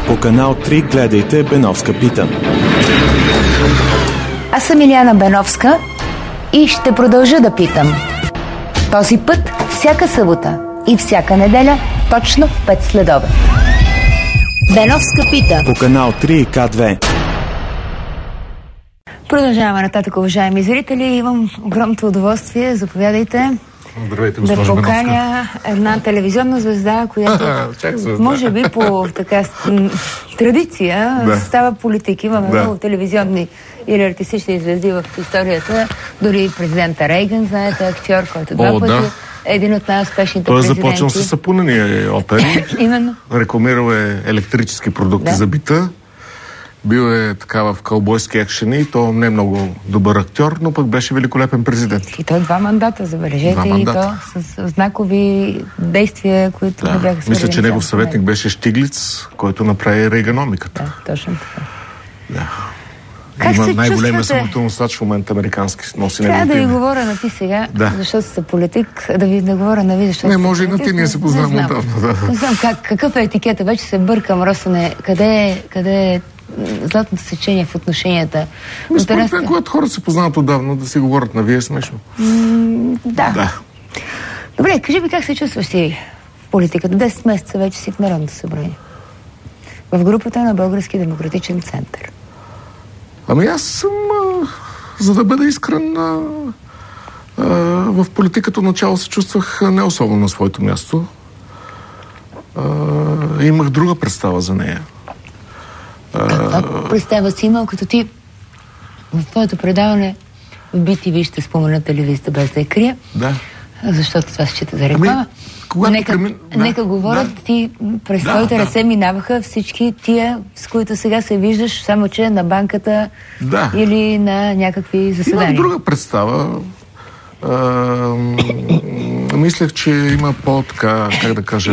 По канал 3 гледайте Беновска пита. Аз съм Илияна Беновска и ще продължа да питам. Този път всяка събота и всяка неделя точно в 5 следобед. Беновска пита. По канал 3 и К2. Продължаваме нататък, уважаеми зрители. Имам огромното удоволствие. Заповядайте. Здравейте, да госпожа поканя една телевизионна звезда, която може би по така традиция става политик. Имаме много телевизионни или артистични звезди в историята. Дори президента Рейган, знаете, актьор, който два пъти един от най-успешните президенти. Той е започнал с сапунени опери. Именно. Рекламирал е електрически продукти за бита. Бил е така в кълбойски екшени, то не е много добър актьор, но пък беше великолепен президент. И той 2 мандата, забележете, и то с знакови действия, които не бяха свързани. Мисля, че негов съветник беше Штиглиц, който направи рейганомиката. Да, точно така. Да. Как има се най-големия чувствате? самотоносач в момента американски. Носи трябва да ви име. говоря на ти сега, защото сте политик, да ви не говоря на ви, защото не, може и на ти, ние се познаваме отдавна. Не знам какъв е етикета, вече се бъркам, Росене, къде е златното сечение в отношенията. Според мен, когато хората се познават отдавна, да си говорят на вие е смешно. Да. Добре, кажи ми как се чувстваш ти в политиката? 10 месеца вече си в Народното събрание. В групата на Български демократичен център. Ами аз съм, за да бъда искрен, в политиката начало се чувствах не особено на своето място. Имах друга представа за нея. Каква представа си имал, като ти в твоето предаване в BTV ще спомена телевизията без да я крия? Да. Защото това се счита за реклама. Нека говорят, ти през твоите ръце минаваха всички тия, с които сега се виждаш, само че на банката или на някакви заседания. Имам друга представа. Мислех, че има по-така, как да кажа,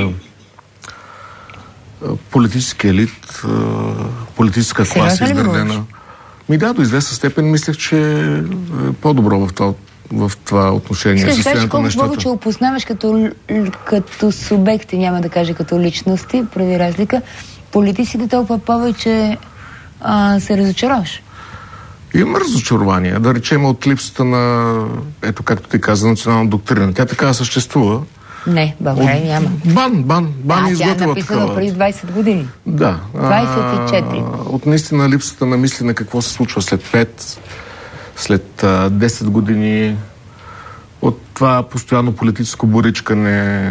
политически елит, политическа класа изградена. До известна степен мислех, че е по-добро в това отношение. Ще кажеш колко повече опознаваш като субекти, няма да кажа като личности, прави разлика. Политиците толкова повече се разочароваш. Има разочарование. Да речем от липсата на, ето както ти каза, национална доктрина. Тя така съществува. Не, България няма. Бан изготвила такава. Тя е написана преди 20 години. Да. 24. От наистина липсата на мислене какво се случва след 5, след 10 години, от това постоянно политическо боричкане,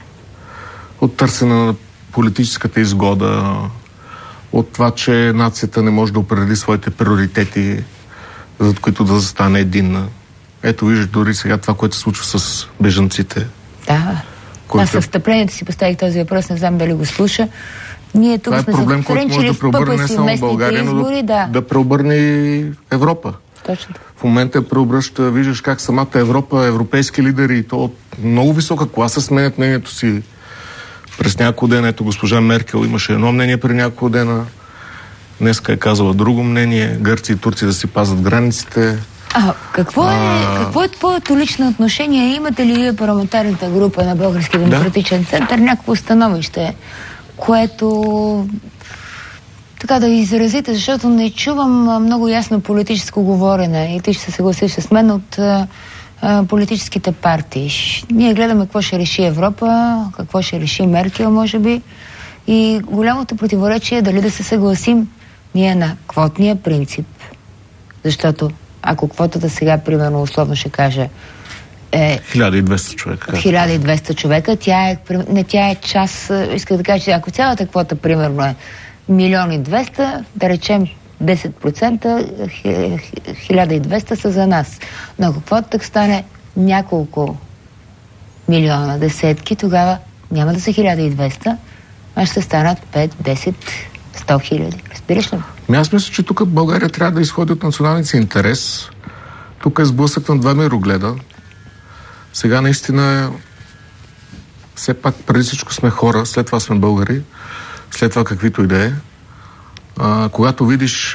от търсене на политическата изгода, от това, че нацията не може да определи своите приоритети, за които да застане единна. Ето виждаш дори сега това, което се случва с бежанците. Да. Аз със встъплението си поставих този въпрос, не знам дали го слуша. Ние тук сме проблем, който може да преобърне не само България, но да преобърне и Европа. Точно. В момента преобръща, виждаш как самата Европа, европейски лидери, то от много висока класа сменят мнението си през няколко дена. Ето госпожа Меркел имаше едно мнение при няколко дена. Днеска е казала друго мнение. Гърция и Турция да си пазят границите. Какво е твоето лично отношение? Имате ли парламентарната група на Български демократичен център някакво становище, което така да изразите, защото не чувам много ясно политическо говорене и ти ще се съгласиш с мен от политическите партии. Ние гледаме какво ще реши Европа, какво ще реши Меркел, може би, и голямото противоречие е дали да се съгласим ние на квотния принцип, защото ако квотата сега, примерно, условно ще кажа, е 1200 човека. 1200 човека, тя е част, иска да кажа, че ако цялата квота, примерно, е 1,2 да речем 10%, 1200 са за нас. Но ако квотата стане няколко милиона, десетки, тогава няма да са 1200, а ще станат 5, 10, 100 хиляди. Разбираш ли? Аз мисля, че тук България трябва да изходи от националния си интерес. Тук е сблъсък на два мирогледа. Сега наистина все пак преди всичко сме хора, след това сме българи, след това каквито и да е. Когато видиш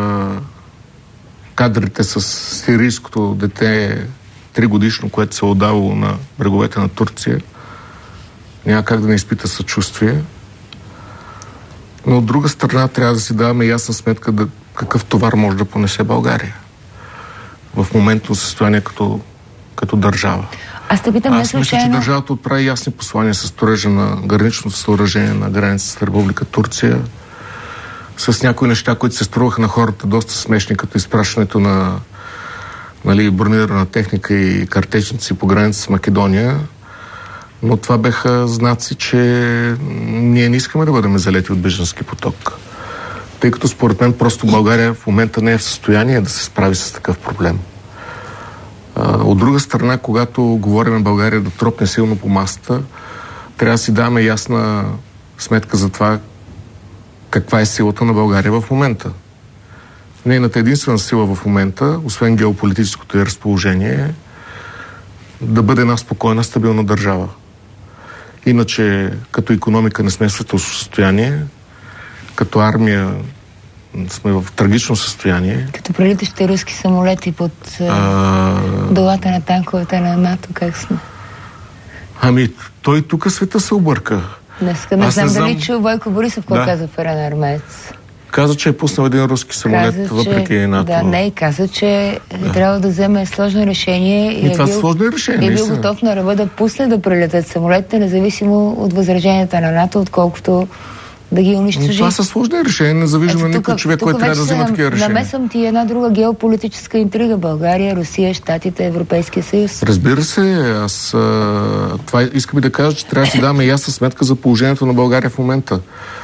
кадрите с сирийското дете 3 годишно, което се е отдавало на бреговете на Турция, няма как да не изпита съчувствие. Но от друга страна трябва да си даваме ясна сметка какъв товар може да понесе България в моментно състояние като държава. Аз мисля, че държавата отправи ясни послания с строежа на граничното съоръжение на границата с Република Турция, с някои неща, които се струваха на хората доста смешни, като изпращането на бронирана техника и картечници по граница с Македония. Но това беха знаци, че ние не искаме да бъдем залети от бежански поток. Тъй като според мен просто България в момента не е в състояние да се справи с такъв проблем. От друга страна, когато говорим България да тропне силно по масата, трябва да си даваме ясна сметка за това каква е силата на България в момента. Нейната единствена сила в момента, освен геополитическото ѝ разположение, е да бъде една спокойна, стабилна държава. Иначе, като икономика не сме в светлосно състояние, като армия сме в трагично състояние. Като прелитащите руски самолети под долата на танковете на НАТО, как сме? Той тук света се обърка. Не знам дали чу Бойко Борисов какво каза в Арена Армеец. Каза, че е пуснал един руски самолет, въпреки НАТО. Каза, че трябва да вземе сложно решение и е бил готов на ръба да пусне да прелетят самолетите, независимо от възраженията на НАТО, отколкото да ги унищожи. Това са сложни решения, независимо на никой човек, който трябва да взема такива решения. Намесвам ти една друга геополитическа интрига. България, Русия, Щатите, Европейския съюз. Разбира се, това искам и да кажа, че трябва да си даваме ясна сметка за положението на България в момента.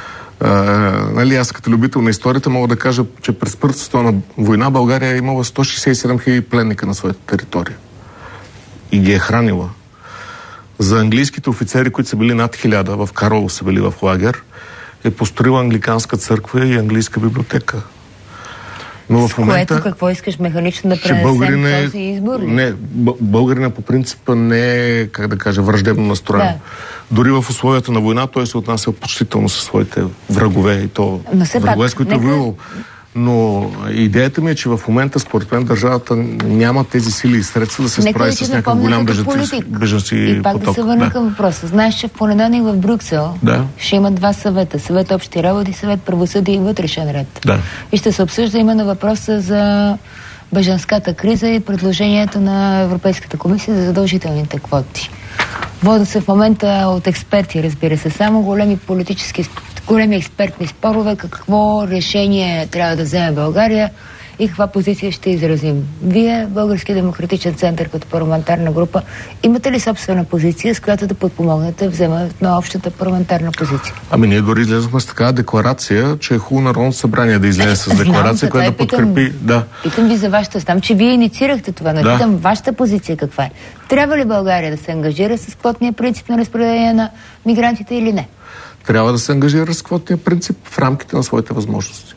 Аз като любител на историята мога да кажа, че през Първата световна война България е имала 167 000 пленника на своята територия. И ги е хранила. За английските офицери, които са били над 1000, в Карлово са били в лагер, е построила англиканска църква и английска библиотека. Но в момента... Което какво искаш механично да пренесем този избор? Не, българина по принципа не е, враждебно настроен. Да. Дори в условията на война той се отнася почтително със своите врагове и то врагове, с които е воювал. Но идеята ми е, че в момента, според мен, държавата няма тези сили и средства да се справи с някакъв голям бежанци поток. И пак да се върна към въпроса. Знаеш, че в понеделник в Брюксел ще има два съвета. Съвет общи работи, съвет правосъдие и вътрешен ред. Да. И ще се обсъжда именно въпроса за бежанската криза и предложението на Европейската комисия за задължителните квоти. Водят се в момента от експерти, разбира се, само големи експертни спорове, какво решение трябва да вземе България и каква позиция ще изразим. Вие, Български демократичен център като парламентарна група, имате ли собствена позиция, с която да подпомогнете вземането на общата парламентарна позиция? Ние дори излезохме с такава декларация, че е хубаво Народното събрание да излезе с декларация, която да подкрепи... Питам ви за вашата... Знам, че вие инициирахте това, но питам вашата позиция каква е. Трябва ли България да се ангажира с квотния принцип на разпределение на мигрантите или не? Трябва да се ангажира с квотния принцип в рамките на своите възможности.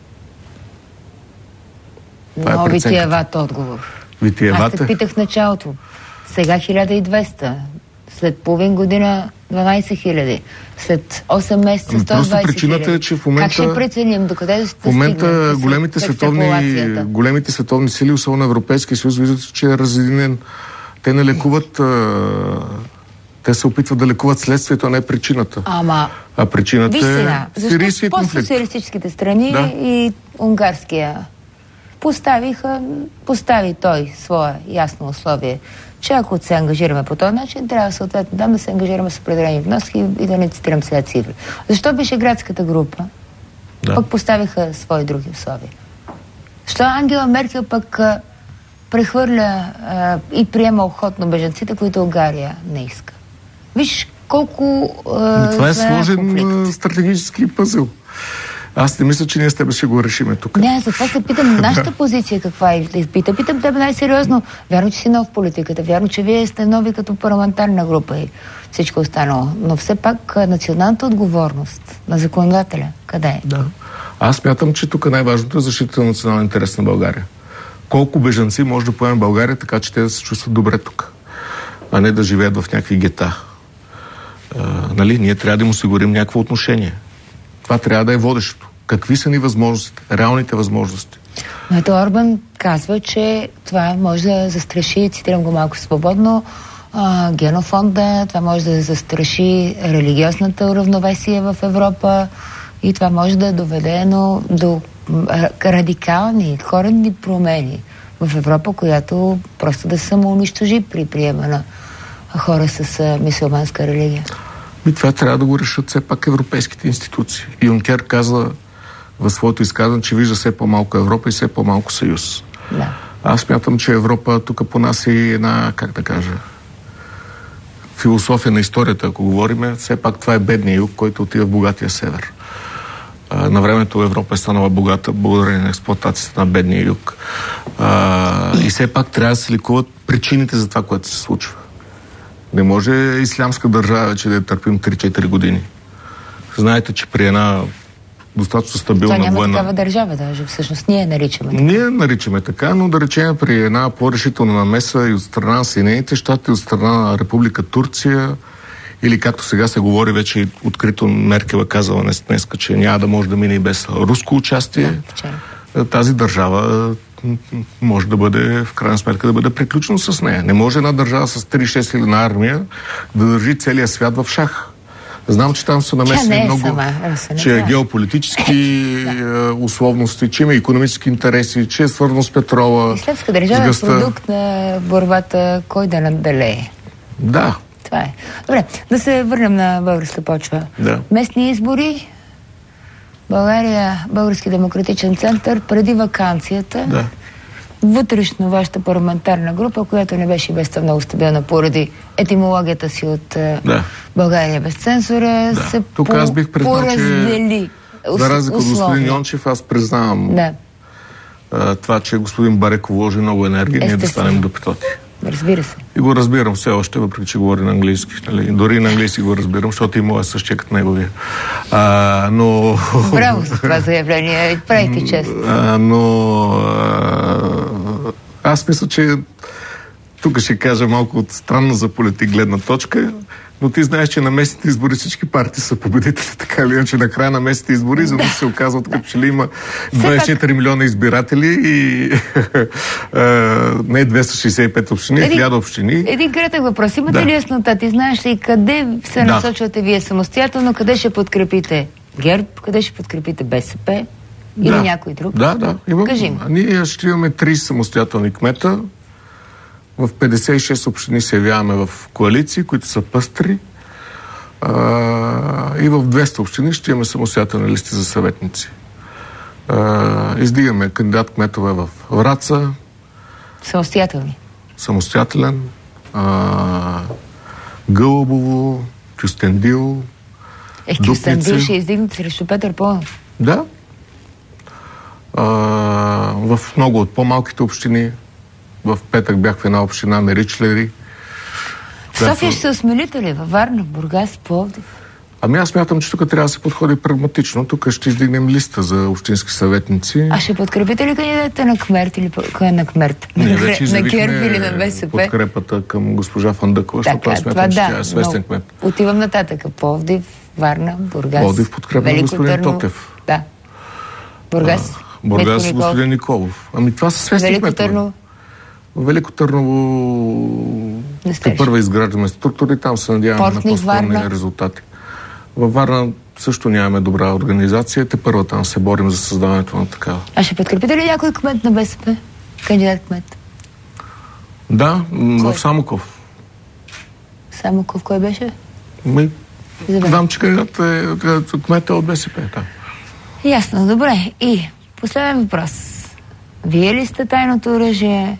Но витиеват отговор. Аз те питах в началото. Сега 1200. След половин година 12 000. След 8 месеца 120 причината е, че в момента... Как ще преценим? Докъде да стигнем? В момента големите световни сили, особено Европейския съюз, виждат, че е разединен. Те не лекуват... Те се опитват да лекуват следствието, а не причината. А причината е сирийския конфликт. Постсоциалистическите страни и унгарския постави той свое ясно условие, че ако се ангажираме по този начин, трябва съответно да се ангажираме с определени вноски и да не цитирам сега цифри. Защо Вишеградската група пък поставиха свои други условия? Защо Ангела Меркел пък прехвърля и приема охотно бежанците, които Унгария не иска? Виж колко... това е сложен стратегически пъзел. Аз не мисля, че ние с тебе ще го решиме тук. Не, затова се питам нашата позиция каква е. Питам тебе най-сериозно. Вярно, че си нов в политиката. Вярно, че вие сте нови като парламентарна група и всичко останало. Но все пак националната отговорност на законодателя, къде е? Да. Аз смятам, че тук най-важното е защита на националния интерес на България. Колко бежанци може да поеме България, така че те да се чувстват добре тук, а не да живеят в някакви гета. Ние трябва да им осигурим някакво отношение. Това трябва да е водещото. Какви са ни възможностите, реалните възможности? Но ето Орбан казва, че това може да застраши, цитирам го малко свободно, генофонда, това може да застраши религиозната равновесие в Европа И това може да доведе до радикални, коренни промени в Европа, която просто да самоунищожи при приема на хора с мюсюлманска религия. И това трябва да го решат все пак европейските институции. Юнкер каза в своето изказване, че вижда все по-малко Европа и все по-малко съюз. Да. Аз смятам, че Европа тук понася и една, как да кажа, философия на историята, ако говорим. Все пак това е бедния юг, който отива в богатия север. На времето Европа е станала богата благодарение на експлоатацията на бедния юг. И все пак трябва да се лекуват причините за това, което се случва. Не може ислямска държава вече да я търпим 3-4 години. Знаете, че при една достатъчно стабилна военна... военна... Това няма такава държава даже, всъщност. Ние наричаме така. Ние наричаме така, но да речем при една по-решителна намеса и от страна на Съединените щати, от страна на Република Турция, или както сега се говори вече открито, Меркел е казала днеска, че няма да може да мине и без руско участие. Да, тази държава може да бъде, в крайна сметка, да бъде приключено с нея. Не може една държава с 3-6 хилядна армия да държи целия свят в шах. Знам, че там са намесени много, че е геополитически условности, че има икономически интереси, че е свързано с петрола. Ислямска държава е продукт на борбата кой да надалее. Да. Това е. Добре, да се върнем на българска почва. Да. Местни избори, България, Български демократичен център, преди ваканцията. Да. Вътрешно вашата парламентарна група, която не беше без това много стабилна поради етимологията си от България без цензура, се тук аз бих признал, пораздели. За разлика от господин Йончев, аз признавам това, че господин Бареков вложи много енергия, ние да станем депутати. Разбира се. И го разбирам все още, въпреки че говори на английски. Нали? Дори на английски го разбирам, защото и моя същия като неговия. Но... Браво за това заявление. Правите чест. Аз мисля, че тук ще кажа малко от странна за политик гледна точка, но ти знаеш, че на местните избори всички партии са победители, така или иначе на края на местните избори, за да се оказват, като че ли има 24 милиона избиратели и не 265 общини, 1000 общини. Един кратък въпрос. Имате ли яснота? Ти знаеш ли къде се насочвате вие самостоятелно, къде ще подкрепите ГЕРБ, къде ще подкрепите БСП или някой друг? Да. Кажи ми. Ние ще имаме 30 самостоятелни кмета. В 56 общини се явяваме в коалиции, които са пъстри. И в 200 общини ще имаме самостоятелни листи за съветници. Издигаме кандидат кметове в Враца. Самостоятелни? Самостоятелен. Гълъбово, Кюстендил, Дупница. Кюстендил ще издигнете срещу Петър Паунов? Да. В много от по-малките общини. В петък бях в една община Меричлери. София ще се осмелите ли? Във Варна, в Бургас, в Пловдив? Ами аз смятам, че тук трябва да се подходи прагматично. Тук ще издигнем листа за общински съветници. А ще подкрепите ли кандидата на Кмерт или на Кмерт? Ние вече изявихме подкрепата към госпожа Фандъкова, защото аз смятам, че тя е свестен кмет. Отивам нататък. Пловдив, Варна, Бургас. Пловдив подкрепа на господин Тотев. Да. Бургас. Бургас господин Николов. Ами това са свестни кметове. В Велико Търново първо изграждаме структури, там се надяваме на по-скромни резултати. Във Варна също нямаме добра организация, първо там се борим за създаването на такава. А ще подкрепите ли някой кмет на БСП? Кандидат кмет? Да, в Самоков. Самоков кой беше? Знам, че кмет е от БСП. Ясно, добре. И последен въпрос. Вие ли сте тайното оръжие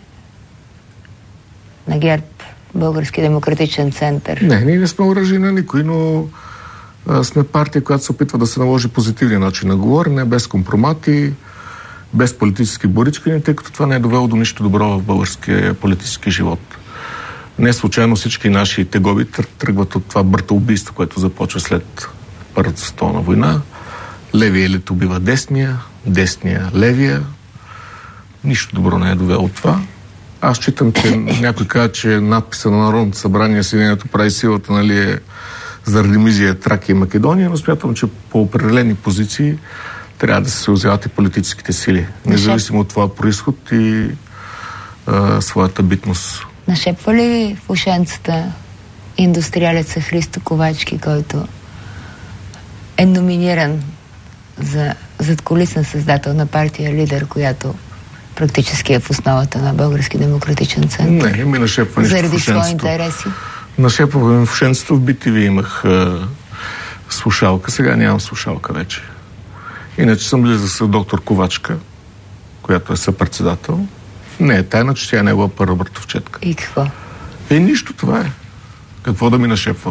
на ГЕРБ, Български демократичен център? Не, ние не сме оръжие на никой, но сме партия, която се опитва да се наложи позитивния начин на говорене, без компромати, без политически боричкани, тъй като това не е довело до нищо добро в българския политически живот. Не случайно всички наши тегоби тръгват от това братоубийство, което започва след Първата световна война. Левия елит убива десния, десния левия. Нищо добро не е довело от това. Аз считам, че някой казва, че надписа на Народното събрание Съединението прави силата, нали, е заради Мизия, Тракия и Македония, но смятам, че по определени позиции трябва да се съюзяват и политическите сили, независимо от това произход и своята битност. Нашепва ли в ушенцата индустриалеца Христо Ковачки, който е номиниран за задкулисен създател на партия Лидер, която практически е в основата на Български демократичен център? Не ми нашепва нищо заради в ушенцето. свои интереси? Нашепваме в ушенцето. В BTV имах слушалка. Сега нямам слушалка вече. Иначе съм близък с доктор Ковачка, която е съпредседател. Не е тайна, че тя е негова първа братовчетка. И какво? Нищо, това е. Какво да ми нашепва?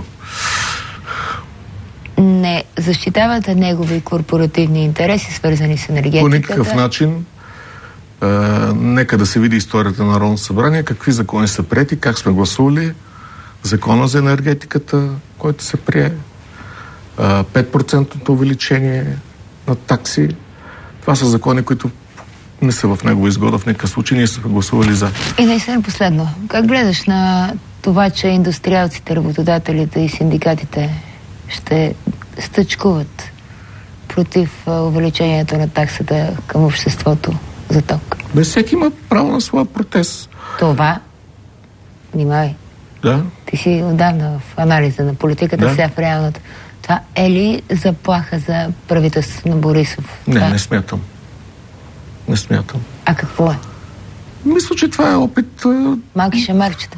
Не защитавате негови корпоративни интереси, свързани с енергетиката? По никакъв начин. Нека да се види историята на Народното събрание, какви закони са приети, как сме гласували, закона за енергетиката, който се прие, 5% увеличение на такси. Това са закони, които не са в негова изгода в никакъв случай. Ние сме гласували за. И наистина последно. Как гледаш на това, че индустриалците, работодателите и синдикатите ще стъчкуват против увеличението на таксата към обществото за ток? Без всеки има право на своя протест. Това, внимай, Да. ти си отдавна в анализа на политиката, сега в реалната. Това е ли заплаха за правителството на Борисов? Не смятам. Не смятам. А какво е? Мисля, че това е опит. Малки шамарчета.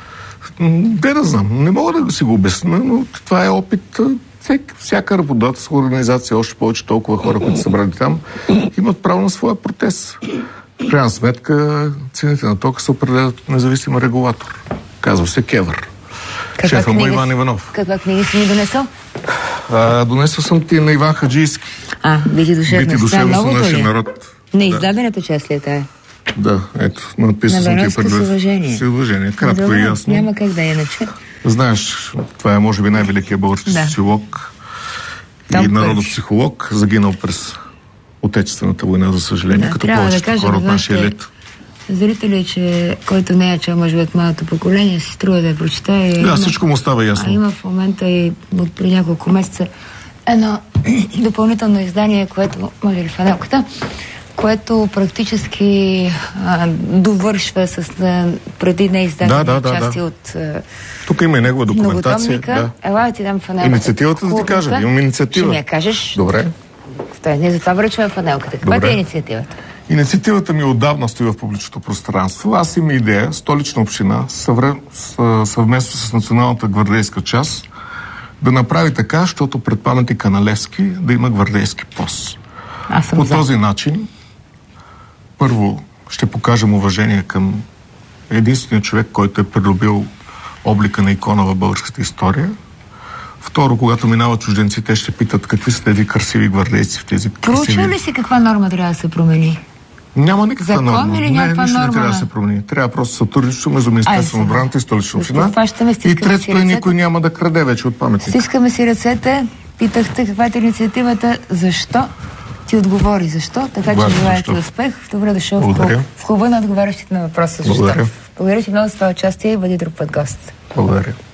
Да знам. Не мога да си го обясня, но това е опит. Всяка работодателска организация, още повече толкова хора, които са събрали там, имат право на своя протест. В крайна сметка, цените на тока се определят от независим регулатор. Казва се КЕВР. Шефа му Иван Иванов. Каква книга си ми донесъл? Донесъл съм ти на Иван Хаджийски. Бити душевност на нашия народ. Неиздадената част ли е тая? Да, ето, написано съм ти пред. С уважение. Кратко и ясно. Няма как да е иначе. Знаеш, това е може би най-великият български социолог и народопсихолог, загинал през Отечествената война, за съжаление, като повечето хора от нашия елит. Зрители, че който не е чел, може би от малото поколение, си струва да я прочете. Всичко му става ясно. Има в момента и при няколко месеца едно допълнително издание, което, може ли фанелката, което практически довършва с преди неиздадени части от тук има и негова документация. Ела, ти дам фанелката. Инициативата да ти кажа. Имам инициатива. Ще ми я кажеш? Добре. Не за това връчваме фанелката. Каква е инициативата? Инициативата ми отдавна стои в публичното пространство. Аз имам идея, Столична община, съвместно с Националната гвардейска част, да направи така, защото пред паметника на Левски да има гвардейски пост. По този начин, първо, ще покажем уважение към единствения човек, който е придобил облика на икона в българската история. Второ, когато минават чужденци, те ще питат какви са тези красиви гвардейци в тези красиви... Проучва ли си каква норма трябва да се промени? Няма никаква норма. Закон или някаква норма? Не трябва да се промени. Трябва просто сътрудничество между Министерството на отбраната и Столична община. И третото е, никой няма да краде вече от паметника. Стискаме си ръцете, питахте каква е инициативата, защо? Ти отговори защо, така че желая ти успех. Добре дошъл в клуба на отговарящите на въпроса. Защо? Благодаря ти много за това участие и бъди друг път гост. Благодаря.